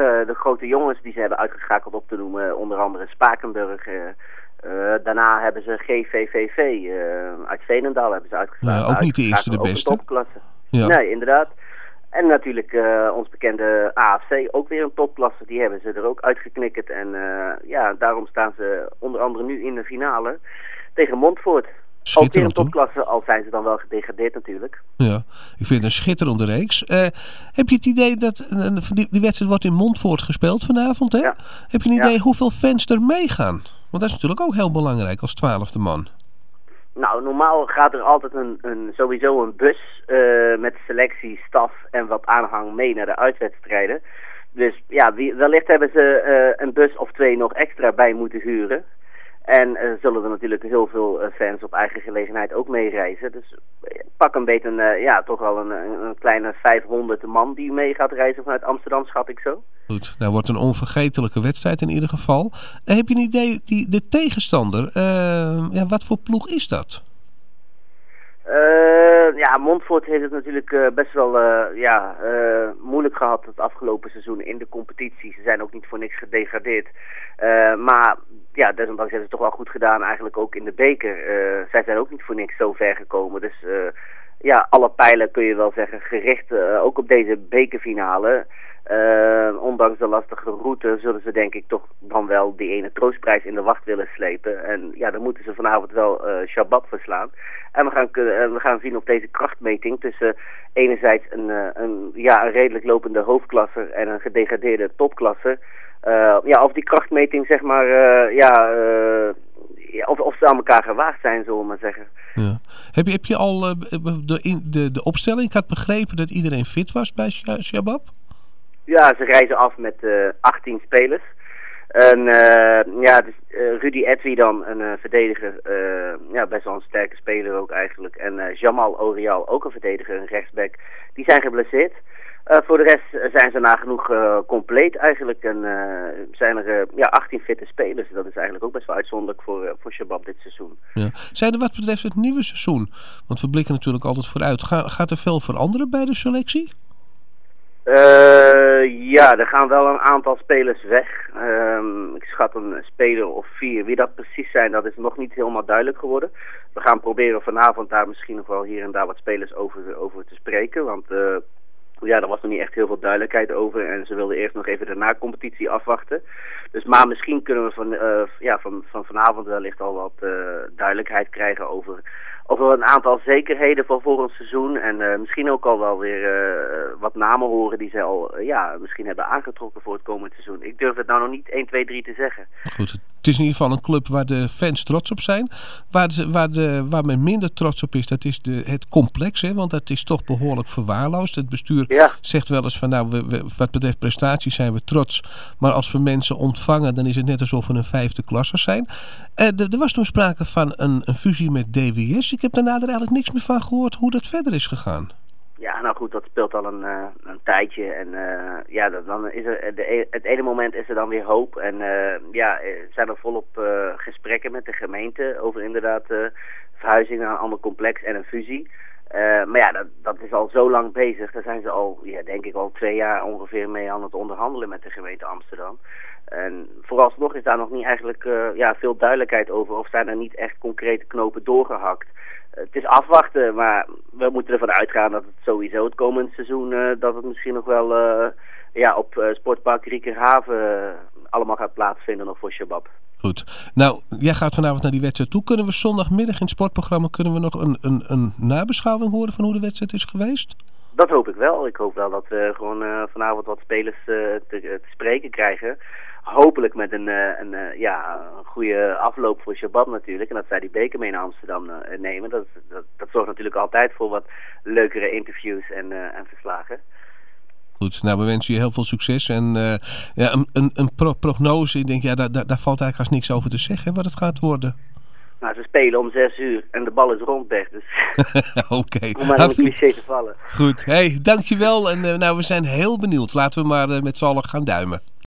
de grote jongens die ze hebben uitgeschakeld op te noemen. Onder andere Spakenburg. Daarna hebben ze GVVV uit Veenendaal hebben ze uitgeschakeld. Ook niet de eerste, de beste. Ook een topklasse. Ja. Nee, inderdaad. En natuurlijk ons bekende AFC, ook weer een topklasse. Die hebben ze er ook uitgeknikkerd. En daarom staan ze onder andere nu in de finale tegen Montfort. Ook weer een topklasse, al zijn ze dan wel gedegradeerd natuurlijk. Ja, ik vind het een schitterende reeks. Heb je het idee dat die wedstrijd wordt in Montfort gespeeld vanavond? Hè? Ja. Heb je een idee hoeveel fans er meegaan? Want dat is natuurlijk ook heel belangrijk als 12e man. Nou, normaal gaat er altijd sowieso een bus met selectie, staf en wat aanhang mee naar de uitwedstrijden. Dus ja, wellicht hebben ze een bus of 2 nog extra bij moeten huren. En zullen er natuurlijk heel veel fans op eigen gelegenheid ook mee reizen. Dus pak een beetje toch wel een kleine 500 man die mee gaat reizen vanuit Amsterdam, schat ik zo. Goed, nou wordt een onvergetelijke wedstrijd in ieder geval. Heb je een idee, de tegenstander, wat voor ploeg is dat? Montfort heeft het natuurlijk best wel moeilijk gehad het afgelopen seizoen in de competitie. Ze zijn ook niet voor niks gedegradeerd. Maar ja, desondanks hebben ze het toch wel goed gedaan eigenlijk ook in de beker. Zij zijn ook niet voor niks zo ver gekomen. Dus alle pijlen kun je wel zeggen gericht ook op deze bekerfinale. Ondanks de lastige route zullen ze denk ik toch dan wel die ene troostprijs in de wacht willen slepen. En ja, dan moeten ze vanavond wel Shabab verslaan. En we gaan zien op deze krachtmeting tussen enerzijds een redelijk lopende hoofdklasser en een gedegradeerde topklasser. Of die krachtmeting zeg maar, of ze aan elkaar gewaagd zijn, zullen we maar zeggen. Ja. Heb je al de opstelling? Ik had begrepen dat iedereen fit was bij Shabab. Ja, ze reizen af met 18 spelers. En Rudy Edwi dan, een verdediger, best wel een sterke speler ook eigenlijk. En Jamal Orial, ook een verdediger, een rechtsback, die zijn geblesseerd. Voor de rest zijn ze nagenoeg compleet eigenlijk. En zijn er 18 fitte spelers. Dat is eigenlijk ook best wel uitzonderlijk voor Shabab dit seizoen. Ja. Zijn er wat betreft het nieuwe seizoen? Want we blikken natuurlijk altijd vooruit. Gaat er veel veranderen bij de selectie? Er gaan wel een aantal spelers weg. Ik schat een speler of 4. Wie dat precies zijn, dat is nog niet helemaal duidelijk geworden. We gaan proberen vanavond daar misschien nog wel hier en daar wat spelers over te spreken. Want daar was nog niet echt heel veel duidelijkheid over. En ze wilden eerst nog even de na-competitie afwachten. Dus maar misschien kunnen we van vanavond wellicht al wat duidelijkheid krijgen over een aantal zekerheden voor volgend seizoen. En misschien ook al wel weer wat namen horen die ze al misschien hebben aangetrokken voor het komend seizoen. Ik durf het nou nog niet 1, 2, 3 te zeggen. Goed, het is in ieder geval een club waar de fans trots op zijn. Waar men minder trots op is, dat is het complex. Hè, want dat is toch behoorlijk verwaarloosd. Het bestuur zegt wel eens van wat betreft prestaties zijn we trots. Maar als we mensen ontvangen, dan is het net alsof we een 5e klassers zijn. Er was toen sprake van een fusie met DWS. Ik heb daarna er eigenlijk niks meer van gehoord hoe dat verder is gegaan. Ja, nou goed, dat speelt al een tijdje. En dan is er het ene moment is er dan weer hoop. En zijn er volop gesprekken met de gemeente over inderdaad verhuizing naar een ander complex en een fusie. Dat is al zo lang bezig. Daar zijn ze al, denk ik al 2 jaar ongeveer mee aan het onderhandelen met de gemeente Amsterdam. En vooralsnog is daar nog niet eigenlijk veel duidelijkheid over. Of zijn er niet echt concrete knopen doorgehakt. Het is afwachten, maar we moeten ervan uitgaan dat het sowieso het komend seizoen dat het misschien nog wel op Sportpark Riekerhaven allemaal gaat plaatsvinden nog voor Shabab. Goed. Nou, jij gaat vanavond naar die wedstrijd toe. Kunnen we zondagmiddag in het sportprogramma nog een nabeschouwing horen van hoe de wedstrijd is geweest? Dat hoop ik wel. Ik hoop wel dat we gewoon vanavond wat spelers te spreken krijgen. Hopelijk met een goede afloop voor Shabab natuurlijk. En dat zij die beker mee naar Amsterdam nemen. Dat zorgt natuurlijk altijd voor wat leukere interviews en verslagen. Goed, nou we wensen je heel veel succes. En een prognose, ik denk daar valt eigenlijk als niks over te zeggen wat het gaat worden. Nou, ze spelen om 6 uur en de bal is rond, Bert. Dus Oké. Om maar in een cliché te vallen. Goed, hey, dankjewel. En we zijn heel benieuwd. Laten we maar met z'n allen gaan duimen.